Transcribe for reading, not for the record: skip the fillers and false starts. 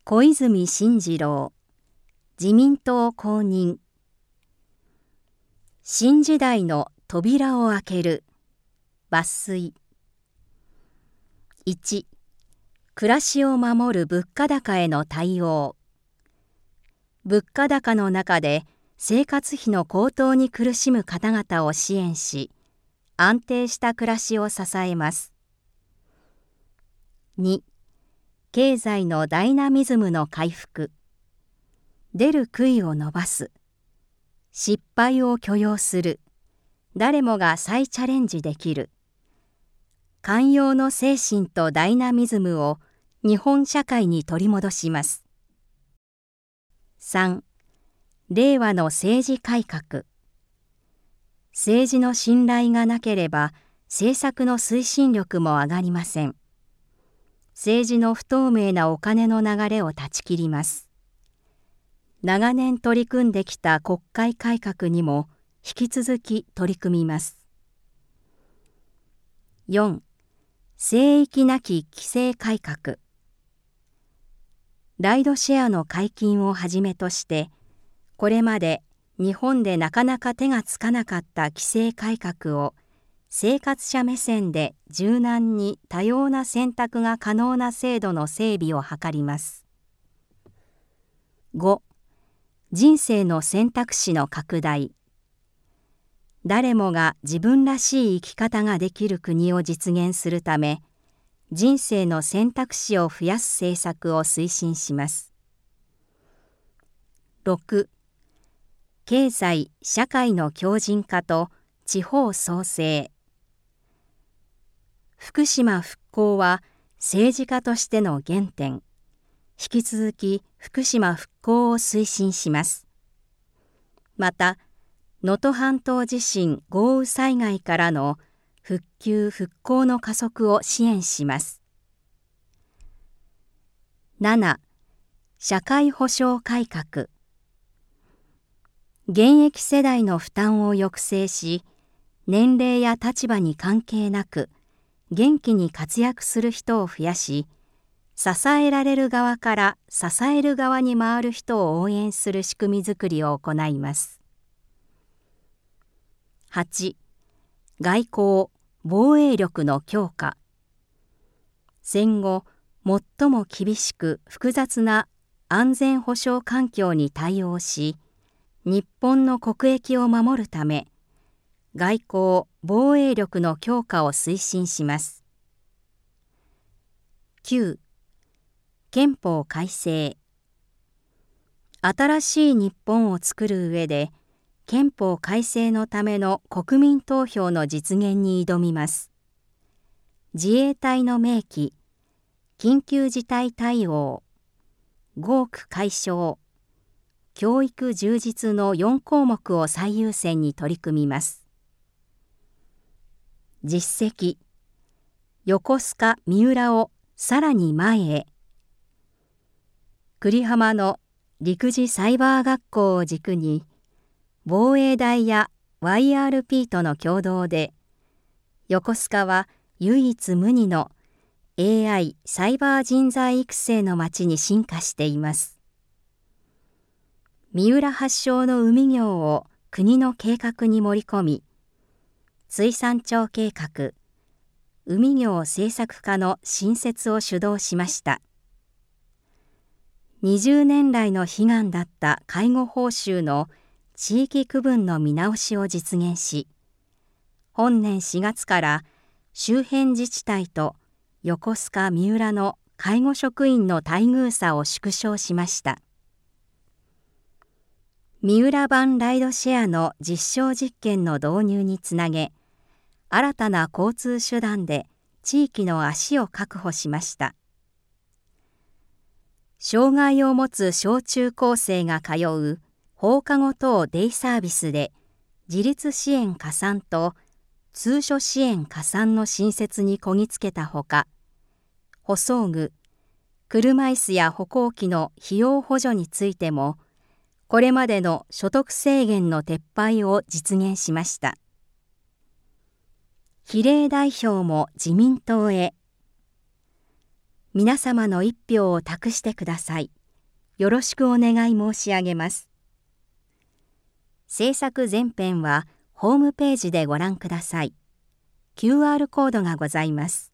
小泉進次郎、自民党公認。新時代の扉を開ける。抜粋。1、暮らしを守る物価高への対応。物価高の中で生活費の高騰に苦しむ方々を支援し、安定した暮らしを支えます。2、経済のダイナミズムの回復。出る杭を伸ばす。失敗を許容する。誰もが再チャレンジできる。寛容の精神とダイナミズムを日本社会に取り戻します。3、令和の政治改革。政治の信頼がなければ政策の推進力も上がりません。政治の不透明なお金の流れを断ち切ります。長年取り組んできた国会改革にも引き続き取り組みます。4、聖域なき規制改革。ライドシェアの解禁をはじめとして、これまで日本でなかなか手がつかなかった規制改革を生活者目線で柔軟に多様な選択が可能な制度の整備を図ります。5、人生の選択肢の拡大。誰もが自分らしい生き方ができる国を実現するため、人生の選択肢を増やす政策を推進します。6、経済・社会の強靭化と地方創生。福島復興は政治家としての原点。引き続き福島復興を推進します。また、能登半島地震豪雨災害からの復旧・復興の加速を支援します。7、社会保障改革。現役世代の負担を抑制し、年齢や立場に関係なく、元気に活躍する人を増やし、支えられる側から支える側に回る人を応援する仕組みづくりを行います。8、外交・防衛力の強化。戦後、最も厳しく複雑な安全保障環境に対応し、日本の国益を守るため、外交・防衛力の強化を推進します。9、憲法改正。新しい日本を作る上で、憲法改正のための国民投票の実現に挑みます。自衛隊の明記、緊急事態対応、合区解消、教育充実の4項目を最優先に取り組みます。実績、横須賀・三浦をさらに前へ。久里浜の陸自サイバー学校を軸に、防衛大や YRP との共同で、横須賀は唯一無二の AI サイバー人材育成の街に進化しています。三浦発祥の海業を国の計画に盛り込み、水産庁計画、海業政策課の新設を主導しました。20年来の悲願だった介護報酬の地域区分の見直しを実現し、本年4月から周辺自治体と横須賀・三浦の介護職員の待遇差を縮小しました。三浦版ライドシェアの実証実験の導入につなげ、新たな交通手段で地域の足を確保しました。障害を持つ小中高生が通う放課後等デイサービスで自立支援加算と通所支援加算の新設にこぎつけたほか、補装具、車椅子や歩行器の費用補助についても、これまでの所得制限の撤廃を実現しました。比例代表も自民党へ。 皆様の一票を託してください。よろしくお願い申し上げます。制作全編はホームページでご覧ください。QR コードがございます。